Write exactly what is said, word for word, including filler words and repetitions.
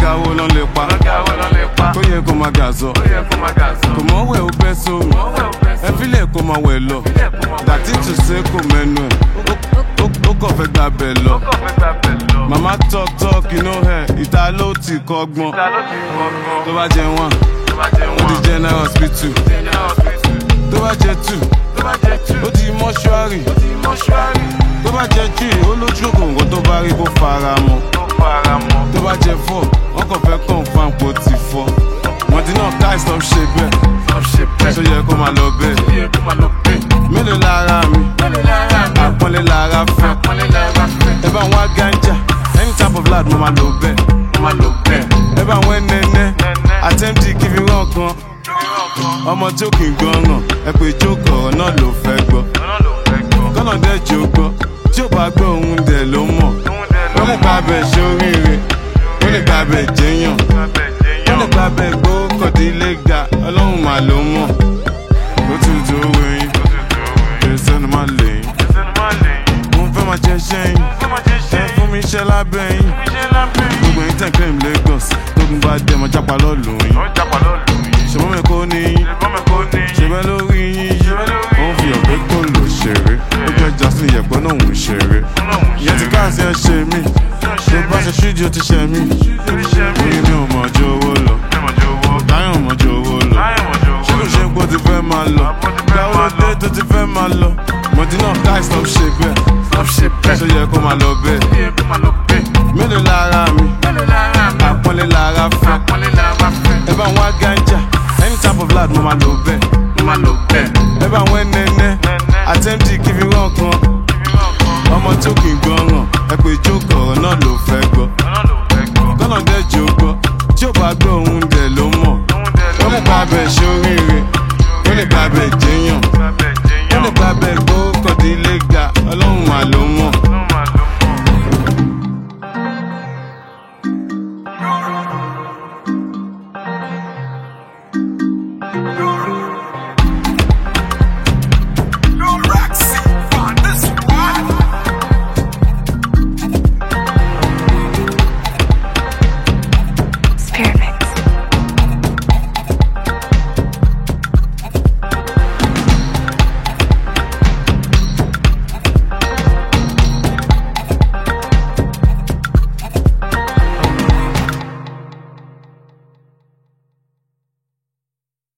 lọ́gà wo lọ́n lè pa tó yẹ kó máa gàzọ́ kò mọ̀ wẹ̀ ó bẹ́ sómi ẹ fílẹ̀ kó máa wẹ̀ lọ dàtí tù sé kò mẹ́nu ẹ̀ ó kọ̀ fẹ́ gbà bẹ̀ lọ. Mama talk talk you know her ìta ló ti kọ́gbọ́n tó bá jẹ wọn ó di general hospital tó bá jẹ two ó di mọ́ṣúárì tó bá jẹ three ó lójú òkòǹgò tó bá rí kó fara mọ́ tó bá jẹ four wọn kàn fẹ́ confam kó ti fọ́ wọ́n ti náà ká stop ṣe bẹ́ẹ̀ ṣó yẹ kó máa lọ bẹ́ẹ̀ mélòó lára mi àpọ́nlé lára fẹ́ ẹ bá wọn ganja any type of lad mo máa lò bẹ́ẹ̀ ẹ bá wọn nẹ́nẹ́ àtẹ́ǹtì kí fi rán kan ọmọ tí ó kì í gbọ́ràn ẹ pé jókòó ọ̀rọ̀ náà ló fẹ́ gbọ́ kọ́nà dẹ́ jò gbọ́ tí ó bá gbọ́ òun dẹ̀ ló mọ̀ ó lè gba abẹ ṣoríire ó lè gba abẹ jẹyàn ó lè gba abẹ gbówó kọ̀dílé ga ọlọ́run mà ló mọ̀ ó tún tó wẹ̀yìn kìí sẹ́nu má lẹ́yìn mo fẹ́ máa jẹ ṣẹ́yìn ẹ fún mi iṣẹ́ lábẹ́yìn gbogbo yín tẹ̀ claim Lagos tógun bá dẹ̀ mọ́ jápa lọ́ọ̀lù yín ṣùgbọ́n mi kò ní yín ṣẹbẹ́ lórí yín yí òun fi hàn pé kò lò ṣeré ó jẹ́ Justin yẹ̀pọ̀ náà òun ṣeré ìyẹn ti káàsì ẹ ṣe mí tó bá ṣe ṣíjú ó ti ṣe mí orí mi ò mọ̀ ju owó lọ táyọ̀ ò mọ̀ ju owó lọ ṣé kò ṣe ń pọ̀ ti fẹ́ máa lọ gbàwó dé tó ti fẹ́ máa lọ mọ̀dínà káì stop ṣe bẹ́ẹ̀ ṣó yẹ kó máa lọ bẹ́ẹ̀.